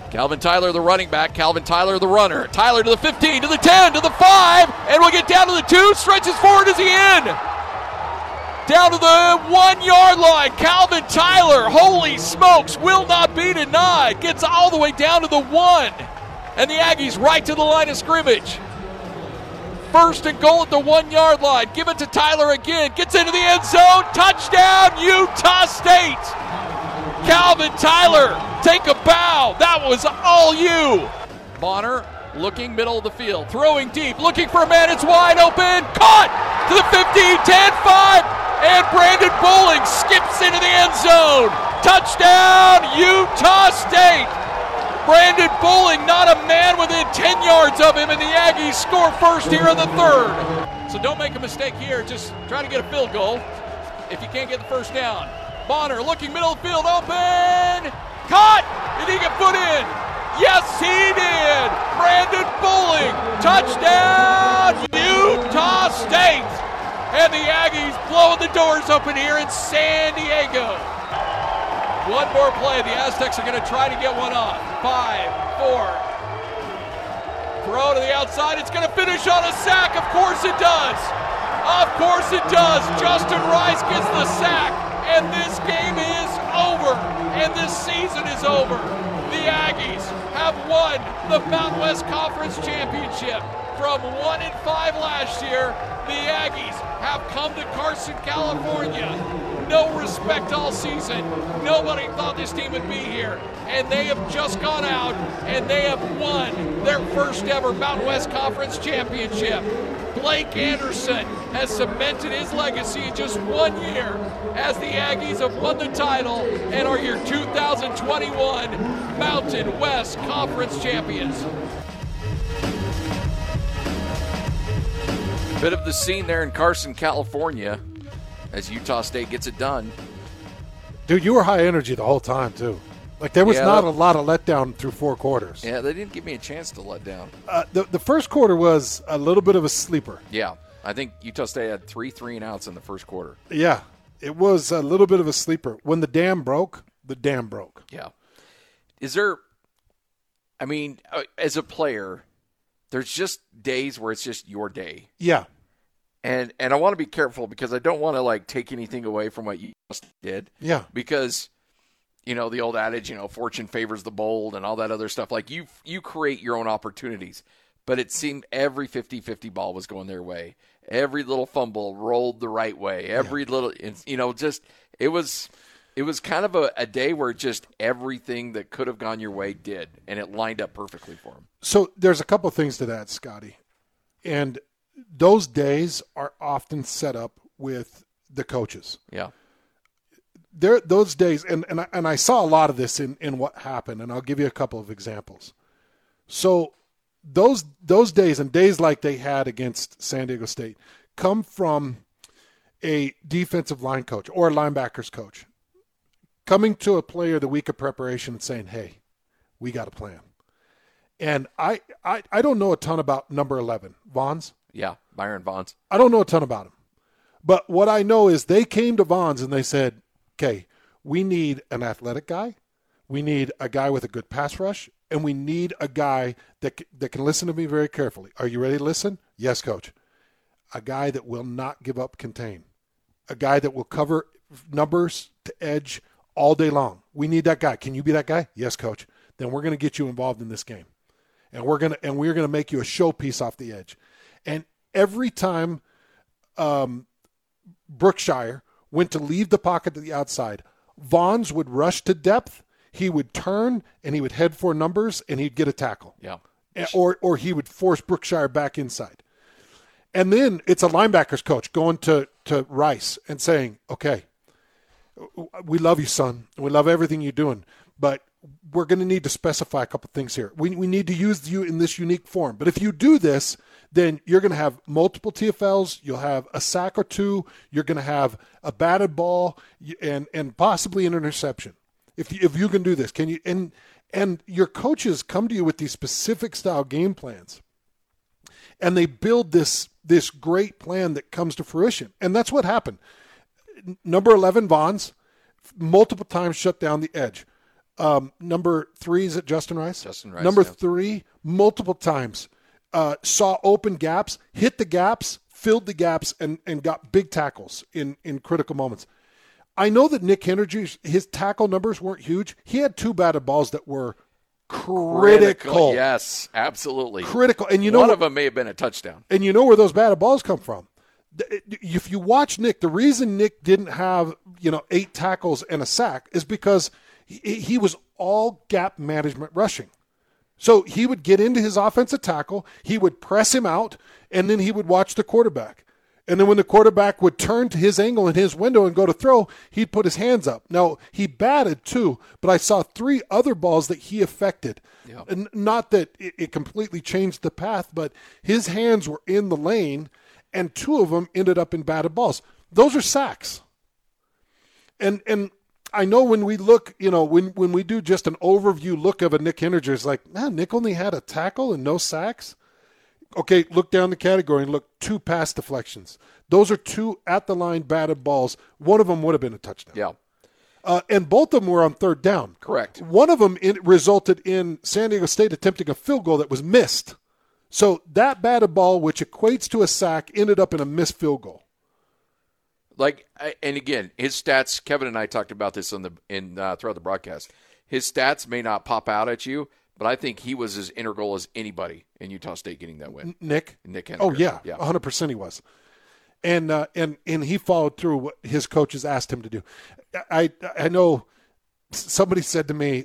Calvin Tyler, the running back. Calvin Tyler, the runner. Tyler to the 15, to the 10, to the 5, and we'll get down to the 2. Stretches forward. Is he in? Down to the 1 yard line. Calvin Tyler, holy smokes, will not be denied. Gets all the way down to the 1. And the Aggies right to the line of scrimmage. First and goal at the 1 yard line. Give it to Tyler again. Gets into the end zone. Touchdown, Utah State. Calvin Tyler, take a bow. That was all you. Bonner looking middle of the field. Throwing deep. Looking for a man. It's wide open. Caught to the 15, 10, 5. And Brandon Bowling skips into the end zone. Touchdown, Utah State. Brandon Bowling, not a man within 10 yards of him, and the Aggies score first here in the third. So don't make a mistake here. Just try to get a field goal if you can't get the first down. Bonner looking middle of the field, open, caught. Did he get put in? Yes, he did. Brandon Bowling, touchdown, Utah State. And the Aggies blowing the doors open here in San Diego. One more play. The Aztecs are going to try to get one off. 5-4. Throw to the outside. It's going to finish on a sack. Of course it does. Of course it does. Justin Rice gets the sack. And this game is over. And this season is over. The Aggies have won the Mountain West Conference Championship. From 1-5 last year, the Aggies have come to Carson, California. No respect all season. Nobody thought this team would be here. And they have just gone out and they have won their first ever Mountain West Conference Championship. Blake Anderson has cemented his legacy in just 1 year as the Aggies have won the title and are your 2021 Mountain West Conference champions. Bit of the scene there in Carson, California, as Utah State gets it done. Dude, you were high energy the whole time, too. Like, there was not a lot of letdown through 4 quarters. Yeah, they didn't give me a chance to let down. The first quarter was a little bit of a sleeper. Yeah, I think Utah State had 3 3-and-outs in the first quarter. Yeah, it was a little bit of a sleeper. When the dam broke, the dam broke. Yeah. Is there, I mean, as a player, there's just days where it's just your day. Yeah. And I want to be careful because I don't want to, like, take anything away from what you just did. Yeah. Because, you know, the old adage, you know, fortune favors the bold and all that other stuff. Like, you create your own opportunities. But it seemed every 50-50 ball was going their way. Every little fumble rolled the right way. Every little, you know, just it was kind of a day where just everything that could have gone your way did. And it lined up perfectly for them. So there's a couple things to that, Scotty. And those days are often set up with the coaches. Yeah. Those days, and I saw a lot of this in what happened, and I'll give you a couple of examples. So those days and days like they had against San Diego State come from a defensive line coach or a linebackers coach coming to a player the week of preparation and saying, hey, we got a plan. And I don't know a ton about number 11, Vaughns. Yeah, Byron Vaughns. I don't know a ton about him. But what I know is they came to Vaughns and they said, okay, we need an athletic guy. We need a guy with a good pass rush. And we need a guy that can listen to me very carefully. Are you ready to listen? Yes, coach. A guy that will not give up contain. A guy that will cover numbers to edge all day long. We need that guy. Can you be that guy? Yes, coach. Then we're going to get you involved in this game. And we're going to make you a showpiece off the edge. And every time Brookshire went to leave the pocket to the outside, Vaughns would rush to depth. He would turn and he would head for numbers and he'd get a tackle. Yeah. Or he would force Brookshire back inside. And then it's a linebackers coach going to Rice and saying, okay, we love you, son. We love everything you're doing, but we're going to need to specify a couple things here. We need to use you in this unique form. But if you do this, then you're going to have multiple TFLs. You'll have a sack or two. You're going to have a batted ball and possibly an interception. If you can do this, can you? And your coaches come to you with these specific style game plans, and they build this great plan that comes to fruition. And that's what happened. Number 11, Vaughns, multiple times shut down the edge. Number 3, is it Justin Rice? Justin Rice. Number 3, multiple times, saw open gaps, hit the gaps, filled the gaps, and got big tackles in critical moments. I know that Nick Henry, his tackle numbers weren't huge. He had 2 batted balls that were critical. Yes, absolutely. Critical. And one of them may have been a touchdown. And you know where those batted balls come from. If you watch Nick, the reason Nick didn't have 8 tackles and a sack is because he was all gap management rushing. So he would get into his offensive tackle, he would press him out, and then he would watch the quarterback. And then when the quarterback would turn to his angle in his window and go to throw, he'd put his hands up. Now, he batted too, but I saw 3 other balls that he affected. Yeah. And not that it completely changed the path, but his hands were in the lane, and 2 of them ended up in batted balls. Those are sacks. And I know when we look, when we do just an overview look of a Nick Henry, it's like, man, Nick only had a tackle and no sacks. Okay, look down the category and look, 2 pass deflections. Those are 2 at the line batted balls. One of them would have been a touchdown. Yeah. And both of them were on 3rd down. Correct. One of them resulted in San Diego State attempting a field goal that was missed. So that batted ball, which equates to a sack, ended up in a missed field goal. And again, his stats, Kevin and I talked about this throughout the broadcast. His stats may not pop out at you, but I think he was as integral as anybody in Utah State getting that win. Nick Henry. Oh, yeah. 100% he was. And he followed through what his coaches asked him to do. I know somebody said to me,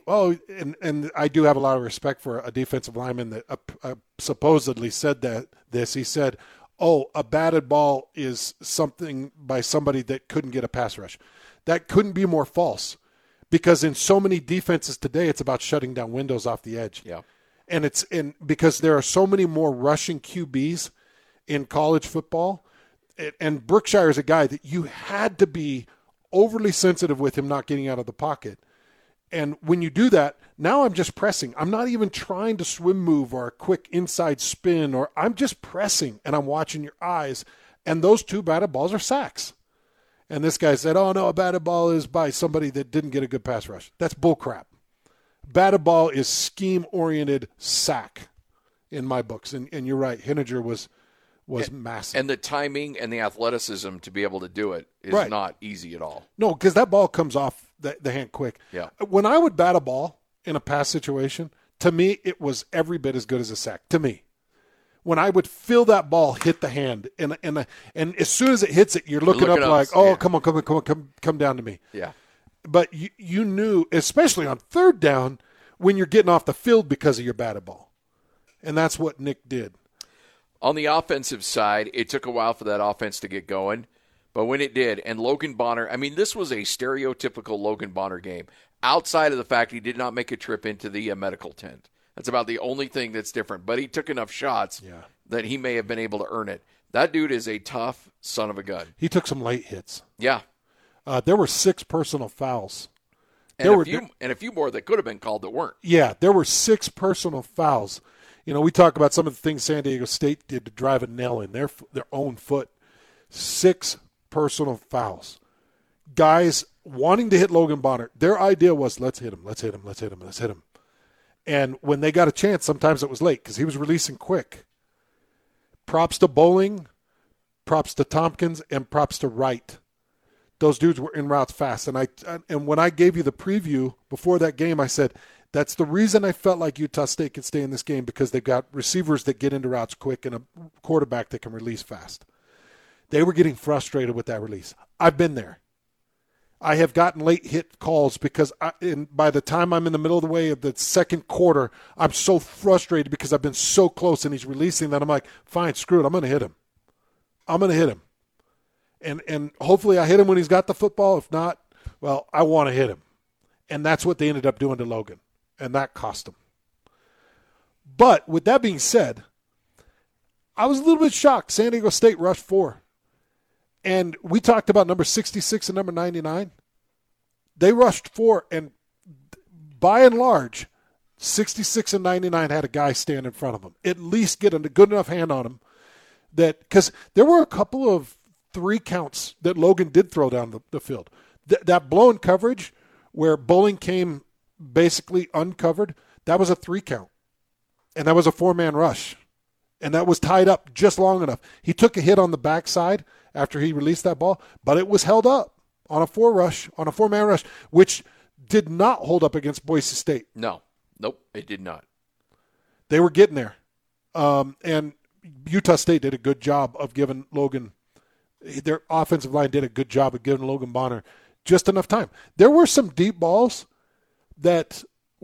and I do have a lot of respect for a defensive lineman that supposedly said this. He said, a batted ball is something by somebody that couldn't get a pass rush. That couldn't be more false, because in so many defenses today, it's about shutting down windows off the edge. Yeah. And because there are so many more rushing QBs in college football, and Brookshire is a guy that you had to be overly sensitive with him not getting out of the pocket. And when you do that, now I'm just pressing. I'm not even trying to swim move or a quick inside spin, or I'm just pressing, and I'm watching your eyes. And those 2 batted balls are sacks. And this guy said, no, a batted ball is by somebody that didn't get a good pass rush. That's bullcrap. Batted ball is scheme-oriented sack in my books. And you're right, Henniger was massive. And the timing and the athleticism to be able to do it is not easy at all. No, because that ball comes off the hand quick. Yeah. When I would bat a ball in a pass situation, to me, it was every bit as good as a sack. To me, when I would feel that ball hit the hand, and as soon as it hits it, you're looking up like, come on, come down to me. Yeah. But you knew, especially on 3rd down, when you're getting off the field because of your batted ball, and that's what Nick did. On the offensive side, it took a while for that offense to get going, but when it did, and Logan Bonner, this was a stereotypical Logan Bonner game, outside of the fact he did not make a trip into the medical tent. That's about the only thing that's different, but he took enough shots that he may have been able to earn it. That dude is a tough son of a gun. He took some late hits. Yeah. There were 6 personal fouls. And a few more that could have been called that weren't. Yeah, there were 6 personal fouls. We talk about some of the things San Diego State did to drive a nail in their own foot. 6 personal fouls. Guys wanting to hit Logan Bonner. Their idea was, let's hit him. And when they got a chance, sometimes it was late because he was releasing quick. Props to Bowling, props to Tompkins, and props to Wright. Those dudes were in routes fast. And when I gave you the preview before that game, I said, that's the reason I felt like Utah State could stay in this game, because they've got receivers that get into routes quick and a quarterback that can release fast. They were getting frustrated with that release. I've been there. I have gotten late hit calls because by the time I'm in the middle of the way of the 2nd quarter, I'm so frustrated because I've been so close and he's releasing that I'm like, fine, screw it. I'm going to hit him. And hopefully I hit him when he's got the football. If not, well, I want to hit him. And that's what they ended up doing to Logan. And that cost him. But with that being said, I was a little bit shocked. San Diego State rushed 4. And we talked about number 66 and number 99. They rushed 4, and by and large, 66 and 99 had a guy stand in front of them, at least get a good enough hand on him. Because there were a couple of 3 counts that Logan did throw down the field. That blown coverage where Bowling came basically uncovered. That was a 3 count. And that was a 4-man rush. And that was tied up just long enough. He took a hit on the backside after he released that ball, but it was held up on a 4-man rush, which did not hold up against Boise State. No. Nope, it did not. They were getting there. And Utah State did a good job of giving Logan, their offensive line did a good job of giving Logan Bonner just enough time. There were some deep balls that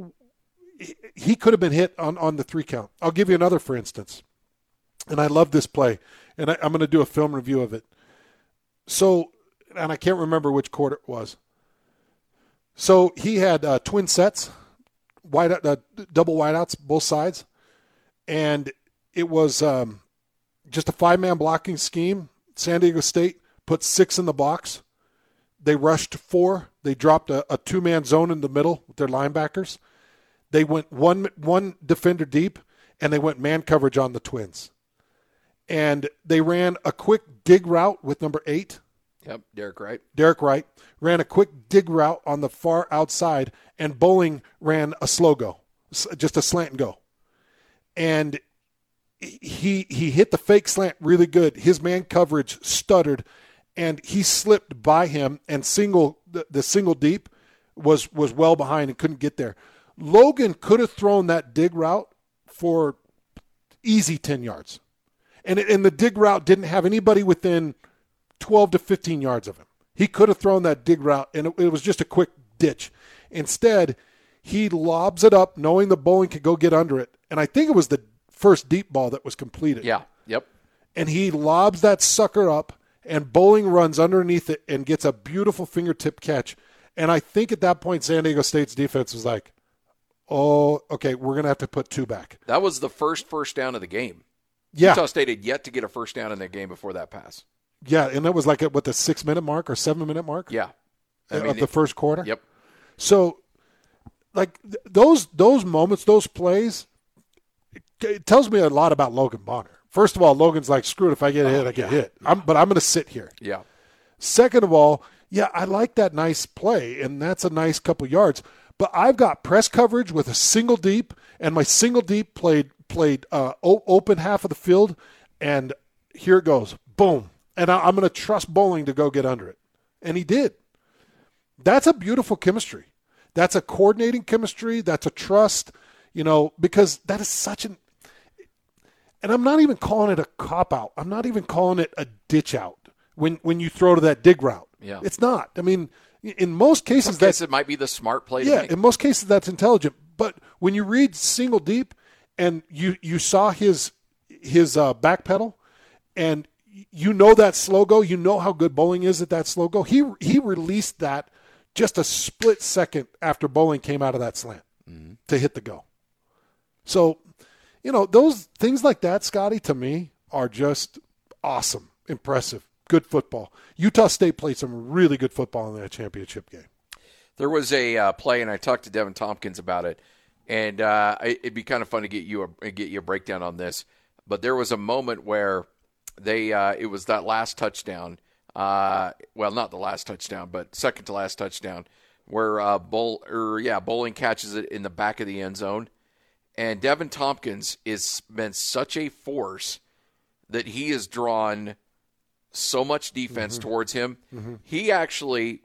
he could have been hit on the 3 count. I'll give you another, for instance. And I love this play, and I'm going to do a film review of it. So, and I can't remember which quarter it was. So he had twin sets, double wideouts, both sides, and it was just a 5-man blocking scheme. San Diego State put 6 in the box. They rushed 4. They dropped a 2-man zone in the middle with their linebackers. They went one defender deep, and they went man coverage on the twins. And they ran a quick dig route with number 8. Yep, Derek Wright ran a quick dig route on the far outside, and Bowling ran a slow go, just a slant and go. And he hit the fake slant really good. His man coverage stuttered, and he slipped by him, and the single deep was well behind and couldn't get there. Logan could have thrown that dig route for easy 10 yards. And the dig route didn't have anybody within 12 to 15 yards of him. He could have thrown that dig route, and it was just a quick ditch. Instead, he lobs it up, knowing the Bowling could go get under it. And I think it was the first deep ball that was completed. Yeah, yep. And he lobs that sucker up, and Bowling runs underneath it and gets a beautiful fingertip catch. And I think at that point, San Diego State's defense was like, oh, okay, we're going to have to put 2 back. That was the first down of the game. Yeah. Utah State had yet to get a first down in their game before that pass. Yeah, and that was like at the 6-minute mark or 7-minute mark? Yeah. Of the first quarter? Yep. So, like, those moments, those plays, it tells me a lot about Logan Bonner. First of all, Logan's like, screw it, if I get hit, I get hit. But I'm going to sit here. Yeah. Second of all, yeah, I like that nice play, and that's a nice couple yards. But I've got press coverage with a single deep, and my single deep played open half of the field, and here it goes. Boom. And I'm going to trust Bowling to go get under it. And he did. That's a beautiful chemistry. That's a coordinating chemistry. That's a trust, because that is such an – and I'm not even calling it a cop-out. I'm not even calling it a ditch-out when you throw to that dig route. Yeah. It's not. I mean, in most cases, it might be the smart play to make. In most cases, that's intelligent. But when you read single deep and you saw his back pedal and that slow go, how good Bowling is at that slow go. He released that just a split second after Bowling came out of that slant to hit the go. So, those things like that, Scotty, to me are just awesome, impressive, good football. Utah State played some really good football in that championship game. There was a play, and I talked to Devin Tompkins about it, and it'd be kind of fun to get you a breakdown on this. But there was a moment where it was that last touchdown. Well, not the last touchdown, but second to last touchdown, where Bowling catches it in the back of the end zone, and Devin Tompkins has been such a force that he has drawn so much defense towards him. Mm-hmm. He actually,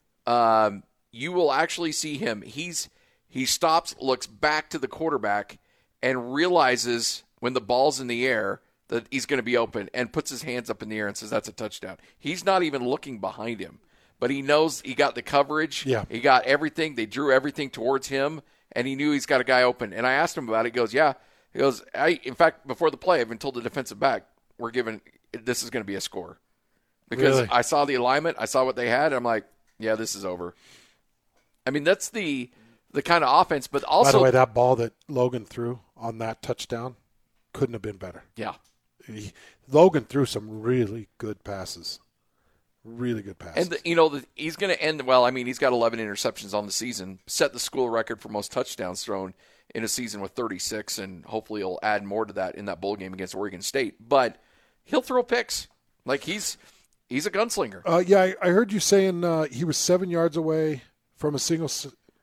you will actually see him. He stops, looks back to the quarterback, and realizes when the ball's in the air that he's going to be open, and puts his hands up in the air and says that's a touchdown. He's not even looking behind him, but he knows he got the coverage. Yeah. He got everything. They drew everything towards him, and he knew he's got a guy open. And I asked him about it. He goes, yeah. He goes, in fact, before the play, I've been told the defensive back, this is going to be a score. Because really? I saw the alignment, I saw what they had, and I'm like, yeah, this is over. I mean, that's the kind of offense, but also... By the way, that ball that Logan threw on that touchdown couldn't have been better. Yeah. Logan threw some really good passes. Really good passes. And, he's going to end, he's got 11 interceptions on the season, set the school record for most touchdowns thrown in a season with 36, and hopefully he'll add more to that in that bowl game against Oregon State. But he'll throw picks. Like, he's a gunslinger. I heard you saying he was 7 yards away from a single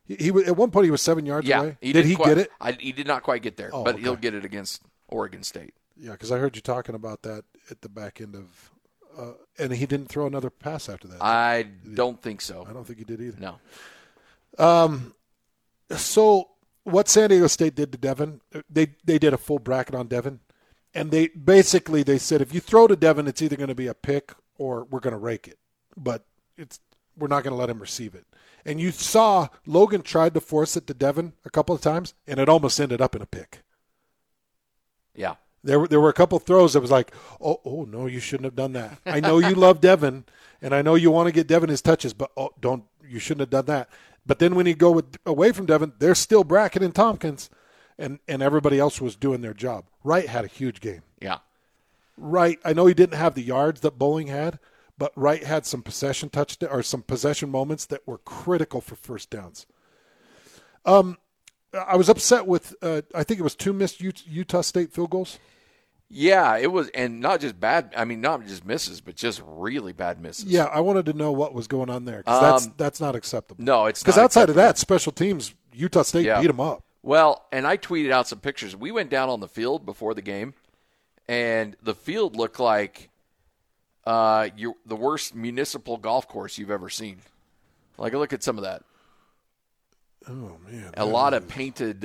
He at one point he was 7 yards away. Did he get it? He did not quite get there, but okay. he'll get it against Oregon State. Yeah, because I heard you talking about that at the back end of and he didn't throw another pass after that. I don't think so. I don't think he did either. No. So what San Diego State did to Devin, they did a full bracket on Devin, and they said if you throw to Devin, it's either going to be a pick or we're going to rake it, but we're not going to let him receive it. And you saw Logan tried to force it to Devin a couple of times, and it almost ended up in a pick. Yeah. There were a couple of throws that was like, oh no, you shouldn't have done that. I know you love Devin, and I know you want to get Devin his touches, but you shouldn't have done that. But then when you go away from Devin, they're still Brackett and Tompkins, and everybody else was doing their job. Wright had a huge game. Yeah. Wright, I know he didn't have the yards that Bowling had, but Wright had some possession some possession moments that were critical for first downs. I was upset with I think it was 2 missed Utah State field goals. Yeah, it was, and not just bad. I mean, not just misses, but just really bad misses. Yeah, I wanted to know what was going on there because that's not acceptable. No, it's not. Because outside of that, special teams, Utah State beat them up. Well, and I tweeted out some pictures. We went down on the field before the game, and the field looked like the worst municipal golf course you've ever seen. Like, look at some of that. Oh man, a lot of painted.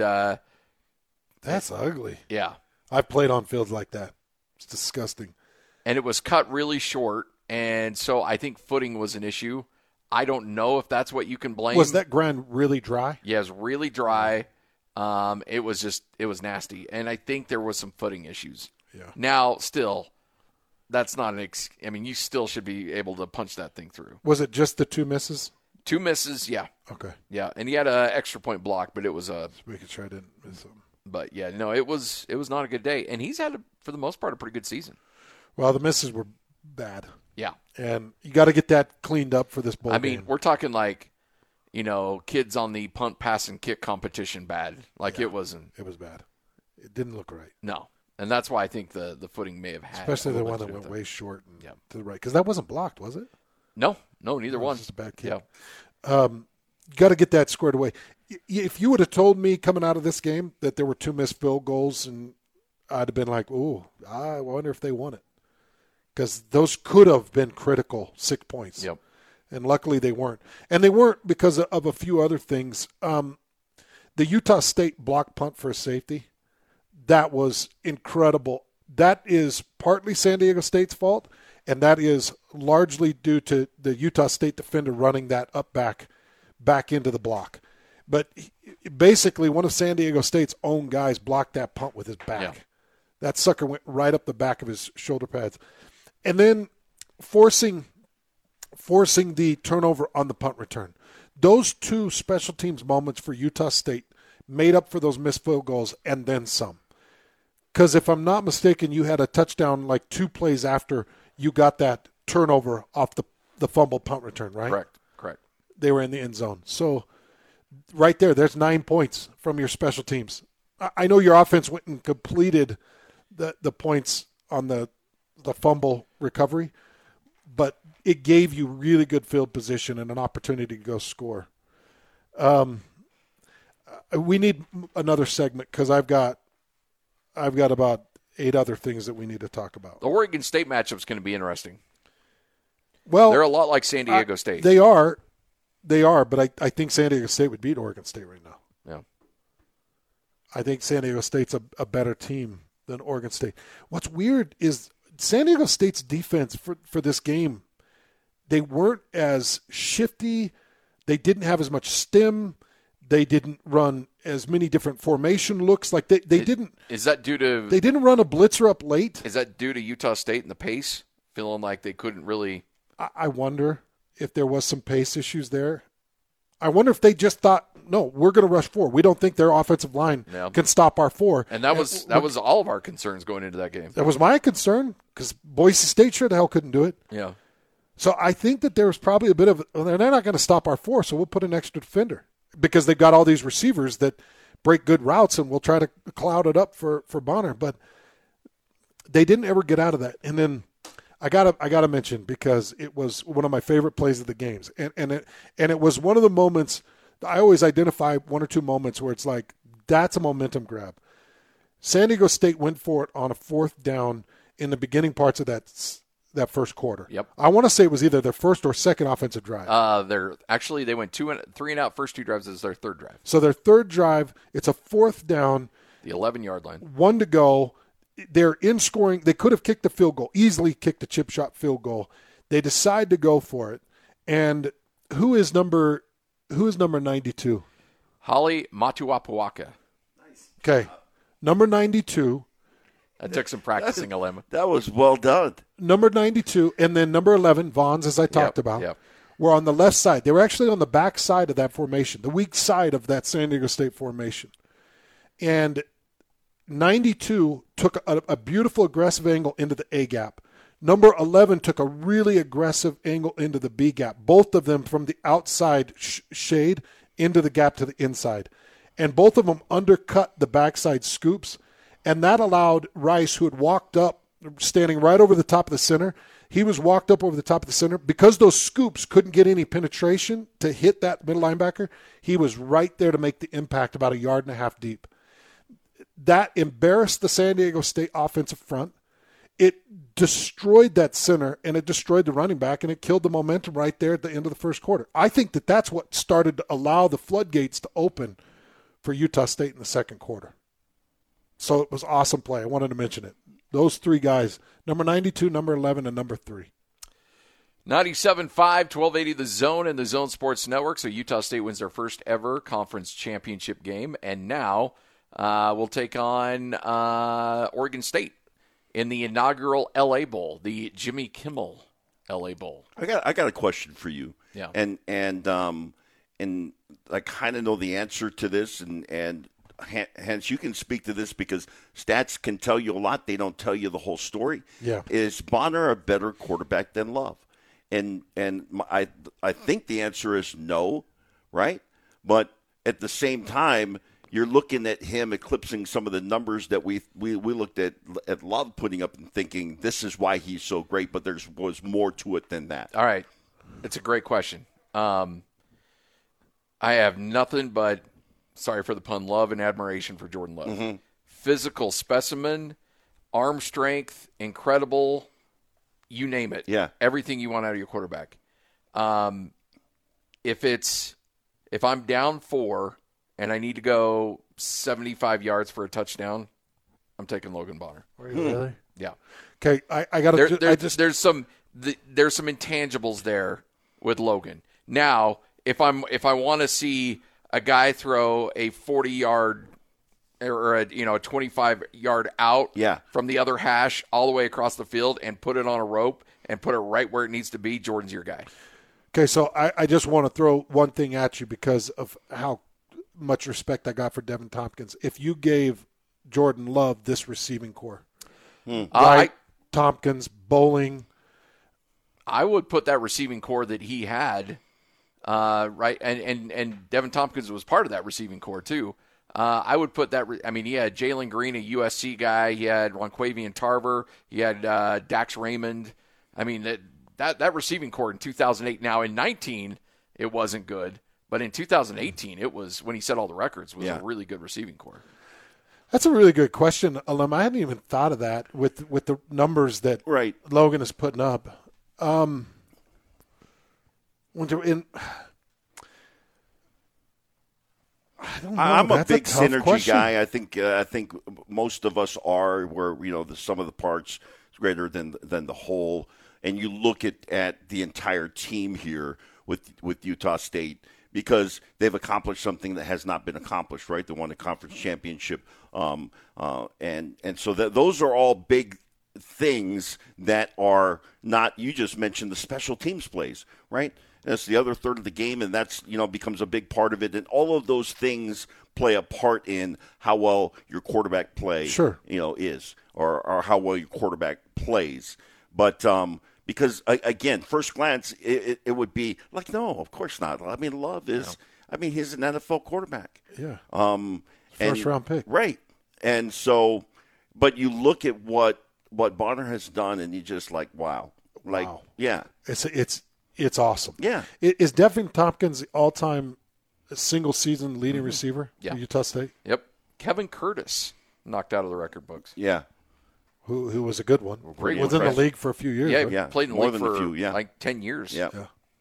That's ugly. Yeah. I've played on fields like that. It's disgusting. And it was cut really short, and so I think footing was an issue. I don't know if that's what you can blame. Was that ground really dry? Yeah, it was really dry. It was nasty, and I think there was some footing issues. Yeah. Now, still, that's not I mean, you still should be able to punch that thing through. Was it just the 2 misses? 2 misses, yeah. Okay. Yeah, and he had an extra point block, but it was Just making sure I didn't miss something. But yeah, no, it was not a good day, and he's had for the most part a pretty good season. Well, the misses were bad. Yeah, and you got to get that cleaned up for this bowl game. I mean, we're talking like, kids on the punt, pass, and kick competition bad. Like it wasn't. It was bad. It didn't look right. No, and that's why I think the footing may have had, especially the one that went way short and to the right, because that wasn't blocked, was it? No, neither one. It was just a bad kick. Yeah. You got to get that squared away. If you would have told me coming out of this game that there were 2 missed field goals, and I'd have been like, "Ooh, I wonder if they won it," because those could have been critical 6 points. Yep. And luckily they weren't, and they weren't because of a few other things. The Utah State block punt for a safety, that was incredible. That is partly San Diego State's fault, and that is largely due to the Utah State defender running that up back into the block. But basically, one of San Diego State's own guys blocked that punt with his back. Yeah. That sucker went right up the back of his shoulder pads. And then forcing the turnover on the punt return. Those 2 special teams moments for Utah State made up for those missed field goals and then some. Because if I'm not mistaken, you had a touchdown like 2 plays after you got that turnover off the fumble punt return, right? Correct. They were in the end zone. So right there's 9 points from your special teams. I know your offense went and completed the points on the fumble recovery, but it gave you really good field position and an opportunity to go score. We need another segment because I've got about 8 other things that we need to talk about. The Oregon State matchup's going to be interesting. Well, they're a lot like San Diego State. They are, but I think San Diego State would beat Oregon State right now. Yeah. I think San Diego State's a better team than Oregon State. What's weird is San Diego State's defense for this game, they weren't as shifty. They didn't have as much stim. They didn't run as many different formation looks. Like they didn't. Is that due to? They didn't run a blitzer up late. Is that due to Utah State and the pace, feeling like they couldn't really? I wonder if there was some pace issues there. I wonder if they just thought, no, we're going to rush 4. We don't think their offensive line can stop our 4. And that was all of our concerns going into that game. That was my concern because Boise State sure the hell couldn't do it. Yeah. So I think that there was probably a bit of, they're not going to stop our 4, so we'll put an extra defender because they've got all these receivers that break good routes, and we'll try to cloud it up for Bonner. But they didn't ever get out of that. And then I gotta mention, because it was one of my favorite plays of the games, and it was one of the moments I always identify one or two moments where it's like, that's a momentum grab. San Diego State went for it on a 4th down in the beginning parts of that first quarter. Yep. I want to say it was either their first or second offensive drive. They went 3 and out first 2 drives as their third drive. So their third drive, it's a 4th down. The 11-yard line. 1 to go. They're in scoring. They could have kicked the field goal, easily kicked a chip shot field goal. They decide to go for it. And who is number 92? Holly Matuapuaka. Nice. Okay. Number 92. That took some practicing, Alem. That was well done. Number 92, and then number 11, Vons, as I talked about, were on the left side. They were actually on the back side of that formation, the weak side of that San Diego State formation. And 92 took a beautiful aggressive angle into the A gap. Number 11 took a really aggressive angle into the B gap, both of them from the outside shade into the gap to the inside. And both of them undercut the backside scoops, and that allowed Rice, who had walked up, standing right over the top of the center, he was walked up over the top of the center. Because those scoops couldn't get any penetration to hit that middle linebacker, he was right there to make the impact about 1.5 yards deep. That embarrassed the San Diego State offensive front. It destroyed that center, and it destroyed the running back, and it killed the momentum right there at the end of the first quarter. I think that's what started to allow the floodgates to open for Utah State in the second quarter. So it was awesome play. I wanted to mention it. Those 3 guys, number 92, number 11, and number 3. 97.5, 1280 The Zone and the Zone Sports Network. So Utah State wins their first ever conference championship game, and now we'll take on Oregon State in the inaugural LA Bowl, the Jimmy Kimmel LA Bowl. I got a question for you. Yeah. And I kind of know the answer to this, and hence you can speak to this because stats can tell you a lot. They don't tell you the whole story. Yeah. Is Bonner a better quarterback than Love? And I think the answer is no, right? But at the same time, you're looking at him eclipsing some of the numbers that we looked at Love putting up and thinking this is why he's so great, but there was more to it than that. All right. It's a great question. I have nothing but, sorry for the pun, love and admiration for Jordan Love. Mm-hmm. Physical specimen, arm strength, incredible, you name it. Yeah. Everything you want out of your quarterback. If I'm down 4 and I need to go 75 yards for a touchdown, I'm taking Logan Bonner. Are you really? Yeah. Okay, I got to. There's some intangibles there with Logan. Now, if I want to see a guy throw a 40-yard or a 25-yard out from the other hash all the way across the field and put it on a rope and put it right where it needs to be, Jordan's your guy. Okay, so I just want to throw one thing at you because of how much respect I got for Devin Tompkins. If you gave Jordan Love this receiving core, Wright, Tompkins, Bowling, I would put that receiving core that he had, right, and Devin Tompkins was part of that receiving core too. I would put that. He had Jalen Green, a USC guy. He had Ronquavian Tarver. He had Dax Raymond. That receiving core in 2008. Now in 19, it wasn't good, but in 2018, it was, when he set all the records, was a really good receiving core. That's a really good question, Alem. I hadn't even thought of that with the numbers that Logan is putting up. I'm a big synergy guy. I think most of us are, where the sum of the parts is greater than the whole. And you look at the entire team here with Utah State, because they've accomplished something that has not been accomplished, right? They won the conference championship, and so those are all big things that are not. You just mentioned the special teams plays, right? That's the other third of the game, and that's becomes a big part of it. And all of those things play a part in how well your quarterback play, is, or how well your quarterback plays. But because again, first glance, it would be like, no, of course not. Love is. He's an NFL quarterback. Yeah. First round pick. Right. And so, but you look at what Bonner has done, and you just like, wow. Yeah. It's awesome. Yeah. Is Devin Tompkins the all-time a single season leading receiver for Utah State. Yep. Kevin Curtis knocked out of the record books. Yeah. Who was a good one. Pretty was in the league for a few years. Yeah, right? yeah. Played in the More league than for a few, yeah. like 10 years. Yeah.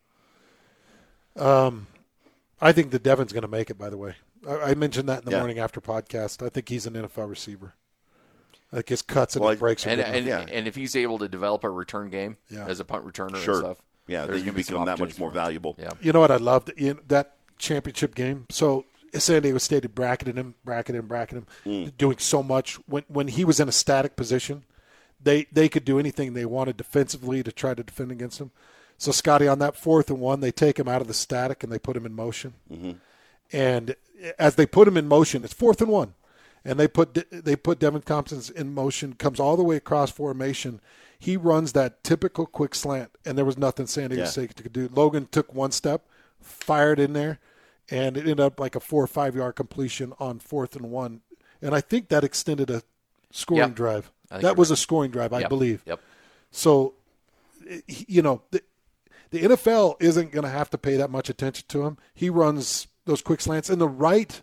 I think that Devin's going to make it, by the way. I mentioned that in the Yeah. morning after podcast. I think he's an NFL receiver. I think his cuts and his breaks are good enough. And if he's able to develop a return game as a punt returner and stuff. Yeah, then you become that much more valuable. Yeah. You know what I loved? That championship game. So San Diego State had bracketed him, doing so much. When he was in a static position, they could do anything they wanted defensively to try to defend against him. So, Scotty, on that 4th and 1, they take him out of the static and they put him in motion. Mm-hmm. And as they put him in motion, it's 4th and 1. And they put Devin Thompson in motion, comes all the way across formation. He runs that typical quick slant, and there was nothing San Diego State could do. Logan took one step, fired in there, and it ended up like a 4 or 5 yard completion on 4th and 1. And I think that extended a scoring drive. That was a scoring drive, I believe. Yep. So, the NFL isn't going to have to pay that much attention to him. He runs those quick slants in the right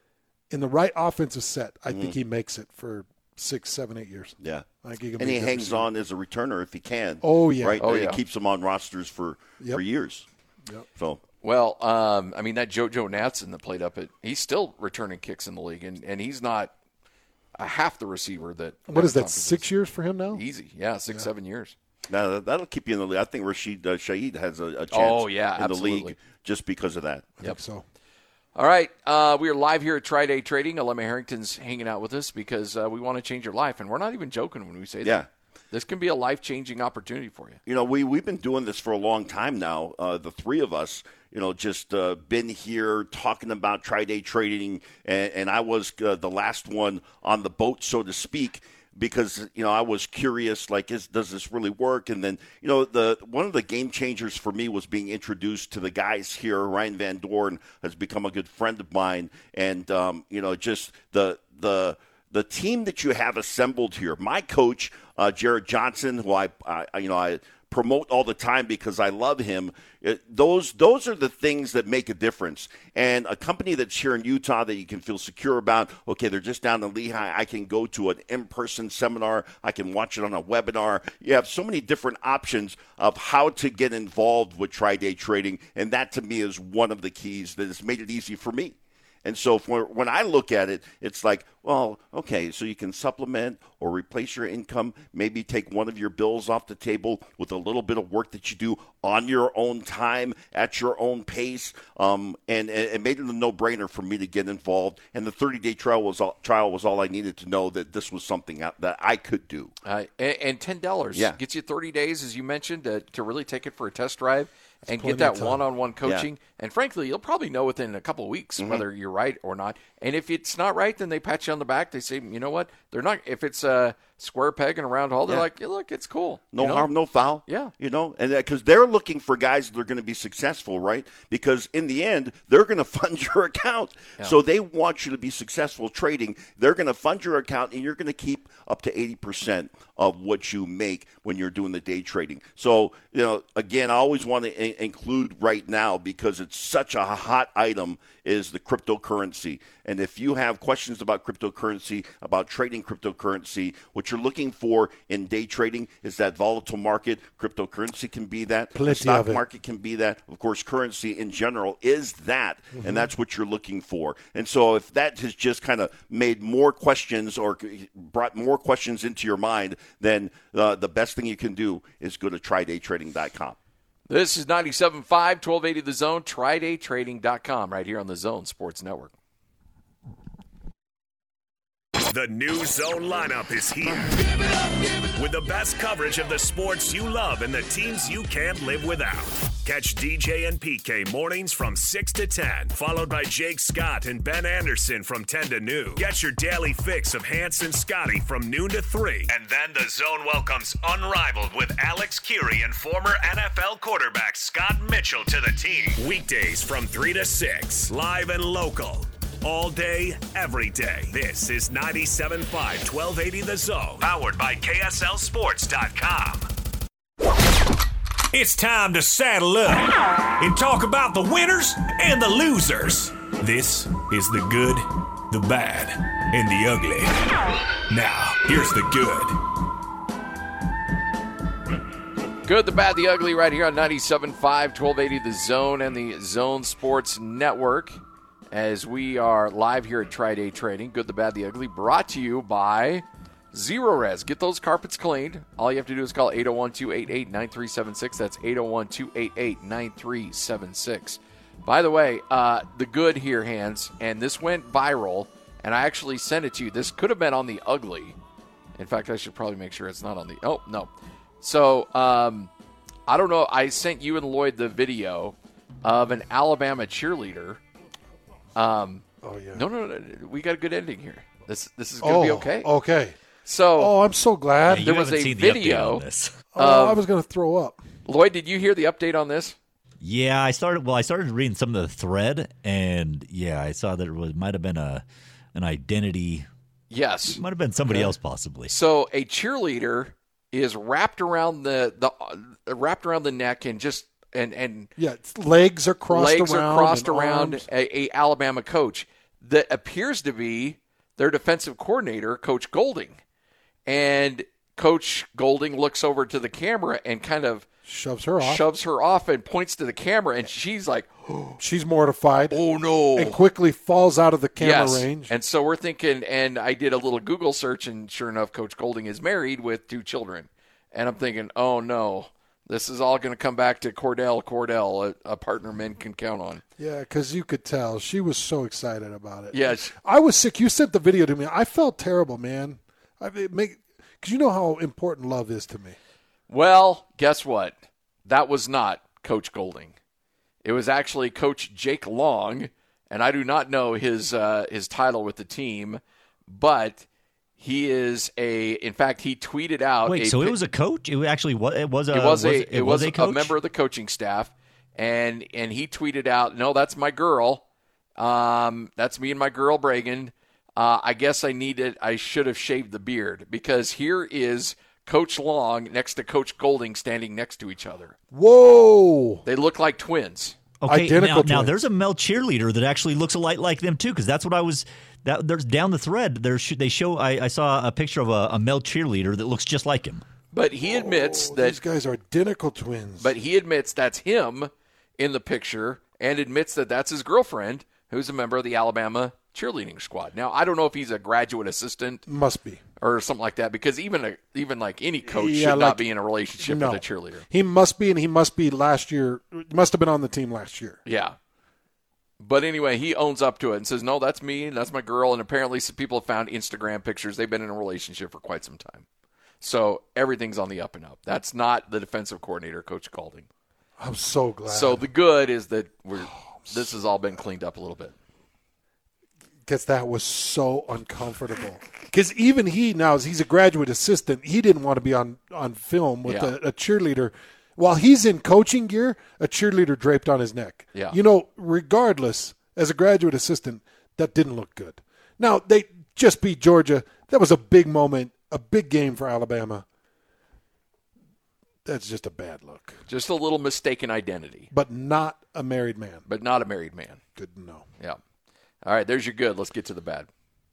offensive set. I think he makes it for 6, 7, 8 years. Yeah. I think he can and he hangs on as a returner if he can. Oh, yeah. Right? Oh, He yeah. keeps him on rosters for years. Yep. So. Well, I mean, that JoJo Natson that played up he's still returning kicks in the league, and he's not a half the receiver that. What is that, 6 years for him now? Easy. Yeah, 6, 7 years. Now, that'll keep you in the league. I think Rashid Shaheed has a chance in absolutely. the league just because of that. I think so. All right, we are live here at Tri-Day Trading. Alema Harrington's hanging out with us because we want to change your life, and we're not even joking when we say that. Yeah. This can be a life-changing opportunity for you. You know, we've been doing this for a long time now. The three of us, just been here talking about Tri-Day Trading, and I was the last one on the boat, so to speak, because, I was curious, like, does this really work? And then, one of the game changers for me was being introduced to the guys here. Ryan Van Doorn has become a good friend of mine. And, just the team that you have assembled here. My coach, Jared Johnson, who I promote all the time because I love him. Those are the things that make a difference. And a company that's here in Utah that you can feel secure about, okay, they're just down in Lehigh. I can go to an in-person seminar. I can watch it on a webinar. You have so many different options of how to get involved with Tri-Day Trading, and that to me is one of the keys that has made it easy for me. And so when I look at it, it's like, well, okay, so you can supplement or replace your income, maybe take one of your bills off the table with a little bit of work that you do on your own time, at your own pace, and it made it a no-brainer for me to get involved. And the 30-day trial was all I needed to know that this was something that I could do. And $10 gets you 30 days, as you mentioned, to really take it for a test drive. And get that one-on-one coaching. Yeah. And frankly, you'll probably know within a couple of weeks whether you're right or not. And if it's not right, then they pat you on the back. They say, you know what? They're not. If it's a square peg and a round hole, they're like, yeah, look, it's cool. No harm, no foul. Yeah. And because they're looking for guys that are going to be successful, right? Because in the end, they're going to fund your account. Yeah. So they want you to be successful trading. They're going to fund your account, and you're going to keep up to 80% of what you make when you're doing the day trading. So, again, I always want to include right now, because it's such a hot item, is the cryptocurrency. And if you have questions about cryptocurrency, about trading cryptocurrency, what you're looking for in day trading is that volatile market. Cryptocurrency can be that. The stock market can be that. Of course, currency in general is that, and that's what you're looking for. And so if that has just kind of made more questions or brought more questions into your mind, then the best thing you can do is go to TriDayTrading.com. This is 97.5, 1280 The Zone, TriDayTrading.com, right here on the Zone Sports Network. The new Zone lineup is here. With the best coverage of the sports you love and the teams you can't live without. Catch DJ and PK mornings from 6 to 10, followed by Jake Scott and Ben Anderson from 10 to noon. Get your daily fix of Hans and Scotty from noon to 3. And then the Zone welcomes Unrivaled with Alex Curie and former NFL quarterback Scott Mitchell to the team. Weekdays from 3 to 6, live and local. All day, every day. This is 97.5, 1280 The Zone, powered by KSLSports.com. It's time to saddle up and talk about the winners and the losers. This is the good, the bad, and the ugly. Now, here's the good. Good, the bad, the ugly, right here on 97.5, 1280 The Zone and the Zone Sports Network. As we are live here at Tri-Day Trading, good, the bad, the ugly, brought to you by Zero Res. Get those carpets cleaned. All you have to do is call 801-288-9376. That's 801-288-9376. By the way, the good here, Hans, and this went viral, and I actually sent it to you. This could have been on the ugly. In fact, I should probably make sure it's not on the... Oh, no. So, I don't know. I sent you and Lloyd the video of an Alabama cheerleader. Oh, yeah. No. We got a good ending here. This is going to be okay. Okay. So, I'm so glad. Yeah, there was a video. On this. I was going to throw up. Lloyd, did you hear the update on this? Yeah, I started reading some of the thread, and yeah, I saw that it might have been an identity. Yes. Might have been somebody else possibly. So a cheerleader is wrapped around the neck and just and yeah, legs are crossed around a Alabama coach that appears to be their defensive coordinator, Coach Golding. And Coach Golding looks over to the camera and kind of shoves her off and points to the camera, and she's like, she's mortified. Oh, no. And quickly falls out of the camera range. And so we're thinking, and I did a little Google search, and sure enough, Coach Golding is married with 2 children. And I'm thinking, oh, no, this is all going to come back to Cordell, a partner men can count on. Yeah, because you could tell. She was so excited about it. Yes. I was sick. You sent the video to me. I felt terrible, man. Because you know how important love is to me. Well, guess what? That was not Coach Golding. It was actually Coach Jake Long, and I do not know his title with the team, but he is in fact, he tweeted out. Wait, so it was a coach? It actually was a coach? A member of the coaching staff, and he tweeted out, "No, that's my girl. That's me and my girl Bragan. I guess I should have shaved the beard, because here is Coach Long next to Coach Golding standing next to each other. Whoa! They look like twins. Okay, Identical now twins. there's a male cheerleader that actually looks a lot like them too, because that's what I was. There's down the thread. They show. I saw a picture of a male cheerleader that looks just like him. But he admits that these guys are identical twins. But he admits that's him in the picture, and admits that that's his girlfriend, who's a member of the Alabama cheerleading squad. Now, I don't know if he's a graduate assistant. Must be. Or something like that, because even like any coach should not be in a relationship with a cheerleader. He must be, and he must be last year. Must have been on the team last year. Yeah. But anyway, he owns up to it and says, no, that's me, and that's my girl. And apparently some people have found Instagram pictures. They've been in a relationship for quite some time. So everything's on the up and up. That's not the defensive coordinator, Coach Golding. I'm so glad. So the good is that this has all been cleaned up a little bit. Because that was so uncomfortable. Because even he's a graduate assistant, he didn't want to be on film with a cheerleader. While he's in coaching gear, a cheerleader draped on his neck. Yeah. Regardless, as a graduate assistant, that didn't look good. Now, they just beat Georgia. That was a big moment, a big game for Alabama. That's just a bad look. Just a little mistaken identity. But not a married man. But not a married man. Good to know. Yeah. All right, there's your good. Let's get to the bad.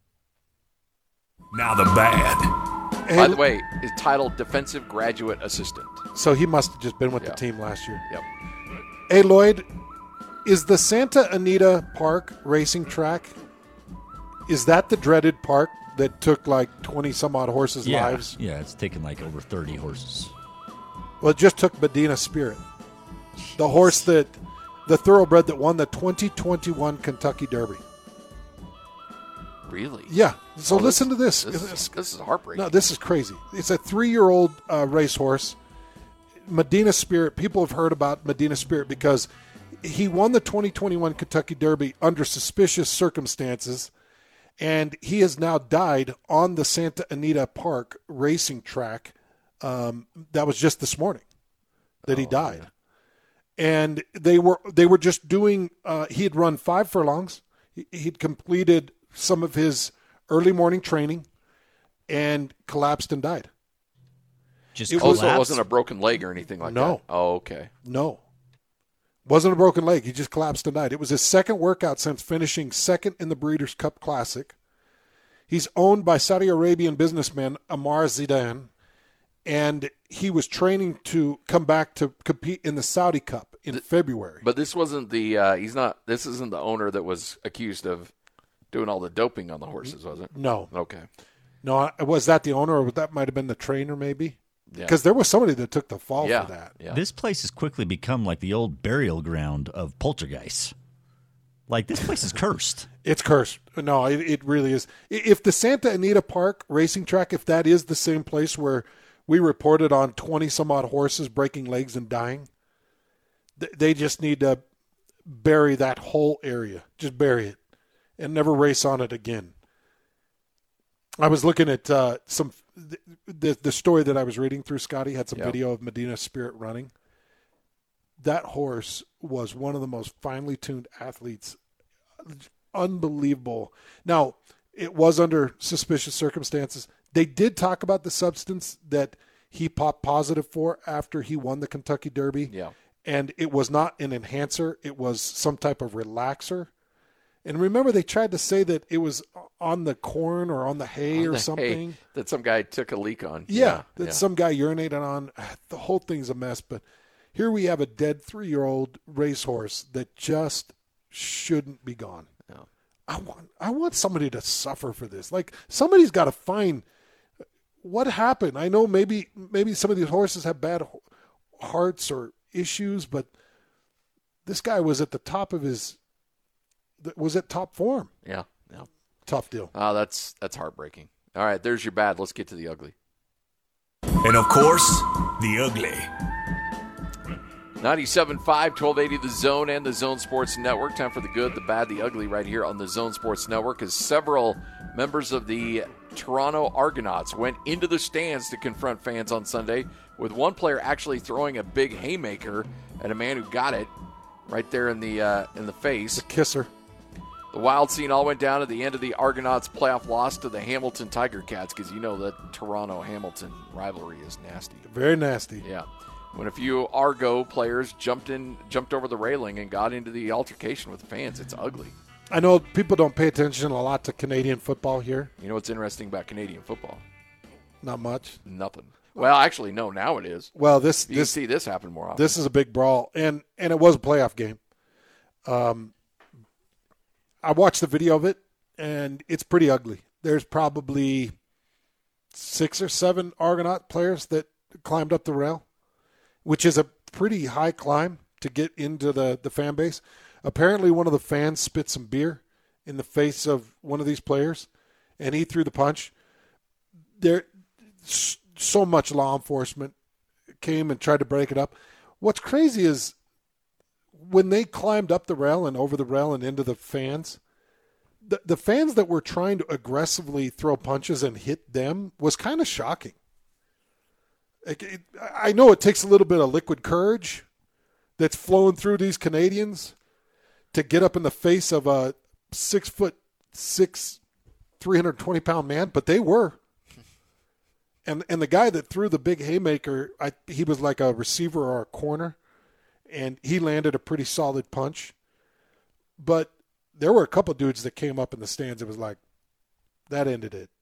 Now the bad. By the way, it's titled Defensive Graduate Assistant. So he must have just been with the team last year. Yep. Hey, Lloyd, is the Santa Anita Park racing track, is that the dreaded park that took like 20-some-odd horses' lives? Yeah, it's taken like over 30 horses. Well, it just took Medina Spirit. The horse the thoroughbred that won the 2021 Kentucky Derby. Really? Yeah. So listen to this. This is heartbreaking. No, this is crazy. It's a 3-year-old racehorse. Medina Spirit. People have heard about Medina Spirit because he won the 2021 Kentucky Derby under suspicious circumstances, and he has now died on the Santa Anita Park racing track. That was just this morning that he died. Yeah. And they were just doing he had run 5 furlongs. He'd completed some of his early morning training and collapsed and died. Just It So it collapsed? wasn't a broken leg or anything like No. that? Oh, okay. No. Wasn't a broken leg. He just collapsed tonight. It was his second workout since finishing second in the Breeders' Cup Classic. He's owned by Saudi Arabian businessman Ammar Zidane, and he was training to come back to compete in the Saudi Cup in February. But this wasn't the this isn't the owner that was accused of doing all the doping on the horses, was it? No. Okay. No, was that the owner, or that might have been the trainer maybe? Yeah. Because there was somebody that took the fall Yeah. for that. Yeah. This place has quickly become like the old burial ground of poltergeists. Like, this place is cursed. It's cursed. No, it really is. If the Santa Anita Park racing track, if that is the same place where we reported on 20-some-odd horses breaking legs and dying, they just need to bury that whole area. Just bury it and never race on it again. I was looking at the story that I was reading through. Scotty had some video of Medina Spirit running. That horse was one of the most finely tuned athletes. Unbelievable. Now, it was under suspicious circumstances. They did talk about the substance that he popped positive for after he won the Kentucky Derby. Yeah. And it was not an enhancer. It was some type of relaxer. And remember, they tried to say that it was on the corn or on the hay or something. Hay that some guy took a leak on. Yeah, some guy urinated on. The whole thing's a mess. But here we have a dead 3-year-old racehorse that just shouldn't be gone. No. I want somebody to suffer for this. Like, somebody's got to find what happened. I know maybe some of these horses have bad hearts or issues, but this guy was at the top of was at top form. Yeah. Tough deal. Oh, that's heartbreaking. All right, there's your bad. Let's get to the ugly. And of course, the ugly. 97.5, 1280 The Zone and the Zone Sports Network. Time for the good, the bad, the ugly right here on the Zone Sports Network, as several members of the Toronto Argonauts went into the stands to confront fans on Sunday, with one player actually throwing a big haymaker at a man who got it right there in the face. The kisser. The wild scene all went down at the end of the Argonauts' playoff loss to the Hamilton Tiger Cats, because you know that Toronto-Hamilton rivalry is nasty. Very nasty. Yeah. When a few Argo players jumped over the railing and got into the altercation with the fans, it's ugly. I know people don't pay attention a lot to Canadian football here. You know what's interesting about Canadian football? Not much. Nothing. Well, actually, no, now it is. Well, You can see this happen more often. This is a big brawl, and it was a playoff game. I watched the video of it, and it's pretty ugly. There's probably 6 or 7 Argonaut players that climbed up the rail, which is a pretty high climb to get into the fan base. Apparently, one of the fans spit some beer in the face of one of these players, and he threw the punch. There, so much law enforcement came and tried to break it up. What's crazy is when they climbed up the rail and over the rail and into the fans, the fans that were trying to aggressively throw punches and hit them was kind of shocking. I know it takes a little bit of liquid courage that's flowing through these Canadians to get up in the face of a 6'6", 320-pound man, but they were. And the guy that threw the big haymaker, he was like a receiver or a corner, and he landed a pretty solid punch. But there were a couple dudes that came up in the stands. It was like, that ended it.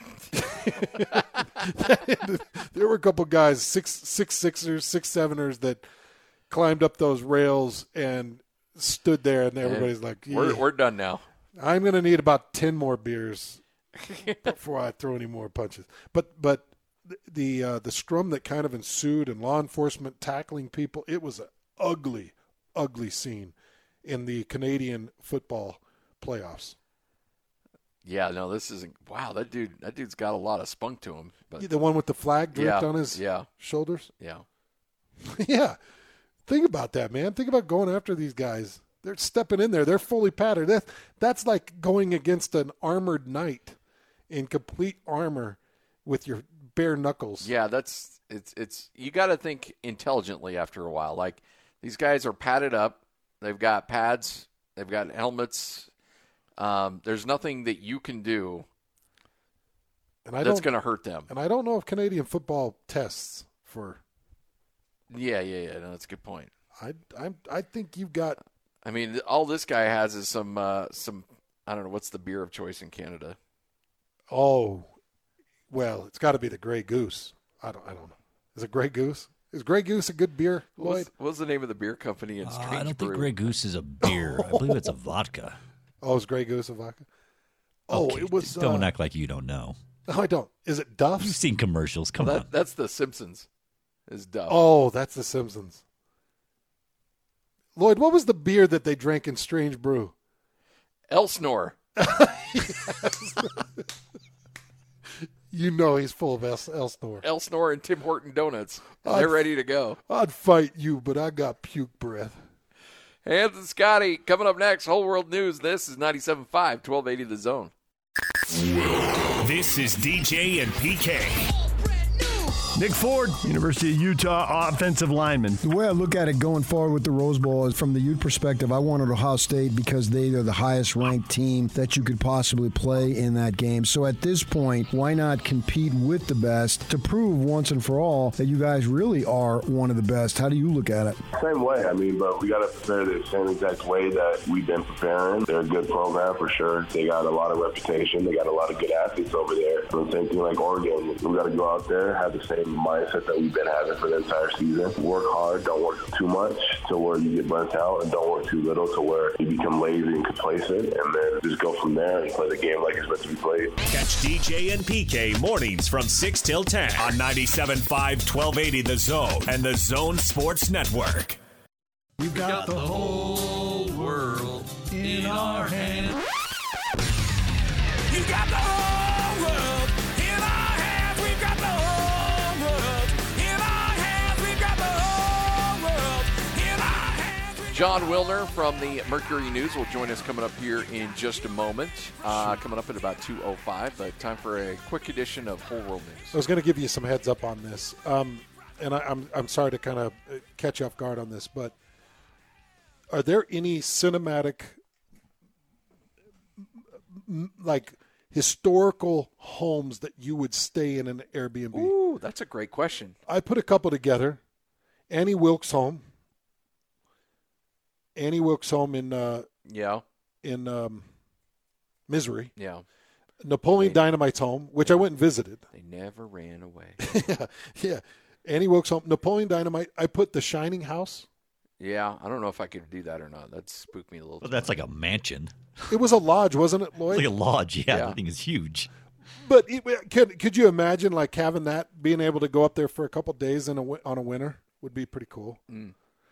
There were a couple guys, 6'6"ers, 6'7"ers that climbed up those rails and stood there, and everybody's like, yeah, we're done now. I'm going to need about 10 more beers before I throw any more punches. But the scrum that kind of ensued and law enforcement tackling people, it was an ugly, ugly scene in the Canadian football playoffs. Yeah, no, this isn't. Wow, that dude's got a lot of spunk to him. But The one with the flag draped on his shoulders? Yeah. Yeah. Think about that, man. Think about going after these guys. They're stepping in there. They're fully padded. That's like going against an armored knight in complete armor with your bare knuckles. Yeah, it's you got to think intelligently after a while. Like, these guys are padded up. They've got pads. They've got helmets. There's nothing that you can do That's going to hurt them. And I don't know if Canadian football tests for. Yeah. No, that's a good point. I think you've got. I mean, all this guy has is some. I don't know what's the beer of choice in Canada. Oh, well, it's got to be the Grey Goose. I don't know. Is it Grey Goose? Is Grey Goose a good beer, Lloyd? What's the name of the beer company in Strange I don't Brew? think Grey Goose is a beer. I believe it's a vodka. Oh, is Grey Goose a vodka? Oh, okay, it was. Don't act like you don't know. No, I don't. Is it Duff's? You've seen commercials. Come on. That's the Simpsons. Is Duff. Oh, that's the Simpsons. Lloyd, what was the beer that they drank in Strange Brew? Elsinore. You know he's full of Elsinore. Elsinore and Tim Horton donuts. They're ready to go. I'd fight you, but I got puke breath. Hans and Scotty coming up next. Whole World News. This is 97.5, 1280 The Zone. This is DJ and PK. Nick Ford, University of Utah offensive lineman. The way I look at it going forward with the Rose Bowl is from the Ute perspective, I wanted Ohio State because they are the highest ranked team that you could possibly play in that game. So at this point, why not compete with the best to prove once and for all that you guys really are one of the best? How do you look at it? Same way. I mean, but we got to prepare the same exact way that we've been preparing. They're a good program for sure. They got a lot of reputation. They got a lot of good athletes over there. So the same thing like Oregon. We got to go out there, have the same mindset that we've been having for the entire season. Work hard, don't work too much to where you get burnt out, and don't work too little to where you become lazy and complacent, and then just go from there and play the game like it's meant to be played. Catch DJ and PK mornings from 6 till 10 on 97.5, 1280 The Zone and The Zone Sports Network. We've got the whole world in our hands. You got the whole world in our hands. We've got the whole world in our hands. We've got the whole world in our hands. John Wilner from the Mercury News will join us coming up here in just a moment. Coming up at about 2:05, but time for a quick edition of Whole World News. I was going to give you some heads up on this, and I'm sorry to kind of catch you off guard on this, but are there any cinematic, like, historical homes that you would stay in an Airbnb? Ooh, that's a great question. I put a couple together. Annie Wilkes' home. Annie Wilkes' home in Misery. Yeah. Napoleon Dynamite's home, which I went and visited. They never ran away. Yeah. Annie Wilkes' home. Napoleon Dynamite. I put the Shining House. Yeah, I don't know if I could do that or not. That spooked me a little. Well, that's like a mansion. It was a lodge, wasn't it, Lloyd? It's like a lodge, yeah. That thing is huge. But could you imagine, like, having that, being able to go up there for a couple of days on a winter would be pretty cool. Mm.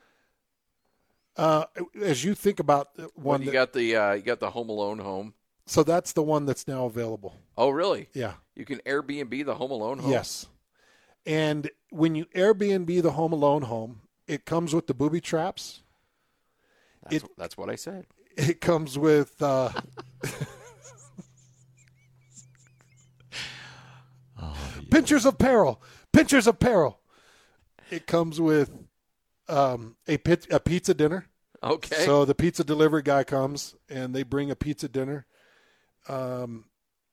As you think about one, you got the Home Alone home. So that's the one that's now available. Oh, really? Yeah. You can Airbnb the Home Alone home. Yes. And when you Airbnb the Home Alone home, it comes with the booby traps. That's what I said. It comes with pinchers of peril. Pinchers of peril. It comes with a pizza dinner. Okay. So the pizza delivery guy comes and they bring a pizza dinner. And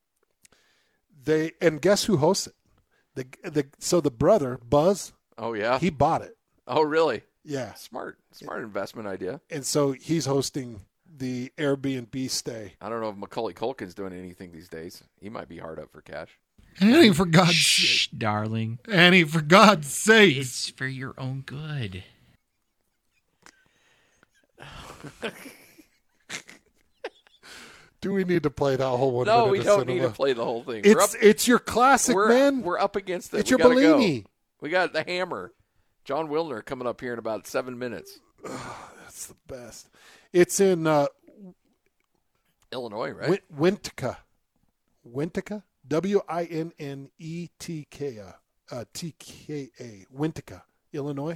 guess who hosts it? So the brother Buzz. Oh yeah. He bought it. Oh really? Yeah. Smart investment idea. And so he's hosting the Airbnb stay. I don't know if Macaulay Culkin's doing anything these days. He might be hard up for cash. Annie, for God's sake. Darling. Annie, for God's sake. It's for your own good. Do we need to play that whole one? No, we don't need to play the whole thing. It's your classic, man. We're up against it. It's your Bellini. We got the hammer. John Wilner coming up here in about 7 minutes. Oh, that's the best. It's in Illinois, right? Winnetka. Winnetka? Winnetka. TKA. Winnetka, Illinois.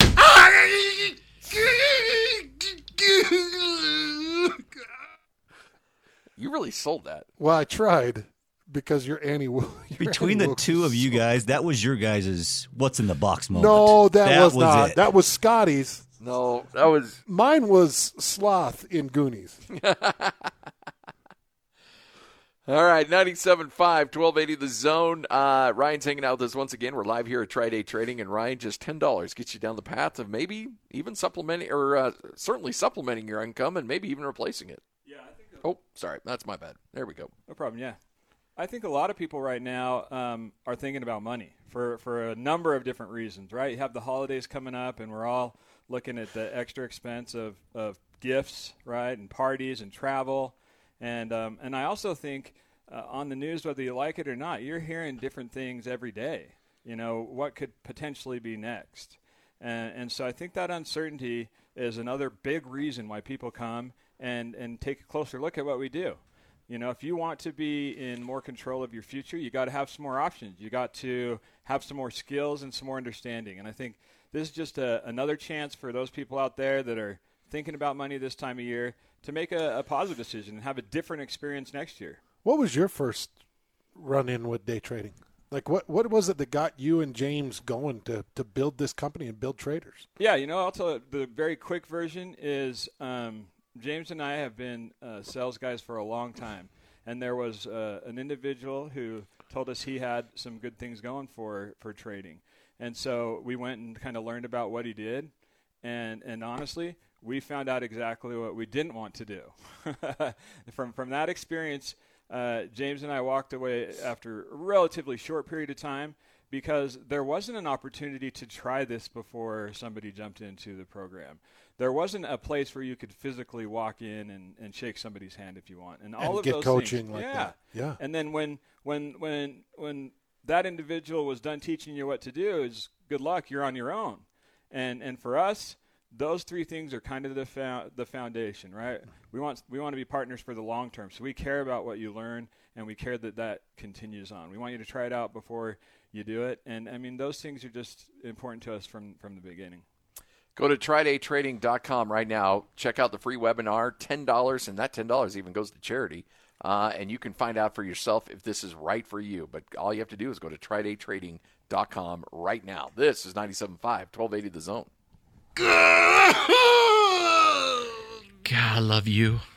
You really sold that. Well, I tried because you're Annie. Between the two of you guys, that was your guys' what's in the box moment. No, that was not. It. That was Scotty's. No, that was mine. Was Sloth in Goonies. All right, 97.5, 1280 The Zone. Ryan's hanging out with us once again. We're live here at Tri-Day Trading, and Ryan, just $10 gets you down the path of maybe even supplementing, or certainly supplementing your income and maybe even replacing it. Yeah, I think. Oh, sorry, that's my bad. There we go. No problem. Yeah, I think a lot of people right now are thinking about money for a number of different reasons. Right, you have the holidays coming up, and we're all looking at the extra expense of gifts, right, and parties and travel. And I also think on the news, whether you like it or not, you're hearing different things every day. You know, what could potentially be next. And so I think that uncertainty is another big reason why people come and take a closer look at what we do. You know, if you want to be in more control of your future, you got to have some more options. You got to have some more skills and some more understanding. And I think this is just another chance for those people out there that are thinking about money this time of year to make a positive decision and have a different experience next year. What was your first run-in with day trading? Like, what was it that got you and James going to build this company and build traders? Yeah, you know, I'll tell you, the very quick version is James and I have been sales guys for a long time. And there was an individual who told us he had some good things going for trading. And so we went and kind of learned about what he did. And honestly, we found out exactly what we didn't want to do. From that experience, James and I walked away after a relatively short period of time because there wasn't an opportunity to try this before somebody jumped into the program. There wasn't a place where you could physically walk in and shake somebody's hand if you want. And all of get those coaching things. like Yeah. that. Yeah. And then when that individual was done teaching you what to do, is good luck, you're on your own. And for us, those three things are kind of the foundation, right? We want to be partners for the long term. So we care about what you learn, and we care that continues on. We want you to try it out before you do it. And, I mean, those things are just important to us from the beginning. Go to TryDayTrading.com right now. Check out the free webinar, $10, and that $10 even goes to charity. And you can find out for yourself if this is right for you. But all you have to do is go to TryDayTrading.com right now. This is 97.5, 1280 The Zone. God, I love you.